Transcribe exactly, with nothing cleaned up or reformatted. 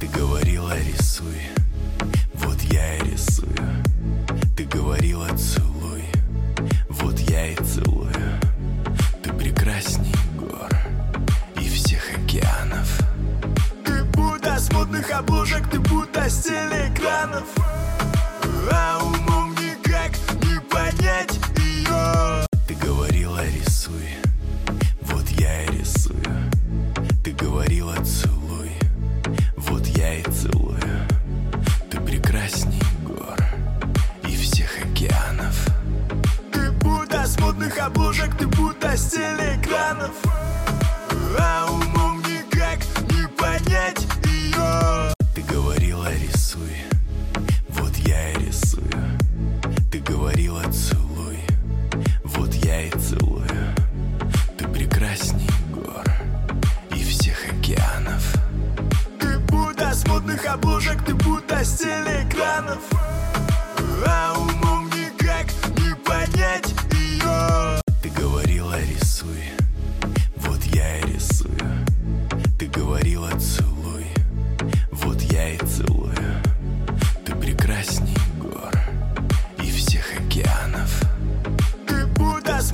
Ты говорила рисуй, вот я и рисую. Ты говорила целуй, вот я и целую. Ты прекрасней гор и всех океанов. Ты будто с модных обложек, ты будто с телеэкранов. А умом никак не понять ее. Ты говорила рисуй, вот я и рисую. Ты говорила целуй, вот я и целую. Ты прекрасней гор и всех океанов. Ты будто с модных обложек, ты будто с телеэкранов. А умом никак не понять ее. Ты говорила рисуй, вот я и рисую. Ты говорила целуй, вот я и целую. Ты прекрасней гор и всех океанов. Ты будто с модных обложек, ты будто с телеэкранов. А умом никак не понять ее. Ты говорила рисуй, вот я и рисую. Ты говорила целуй,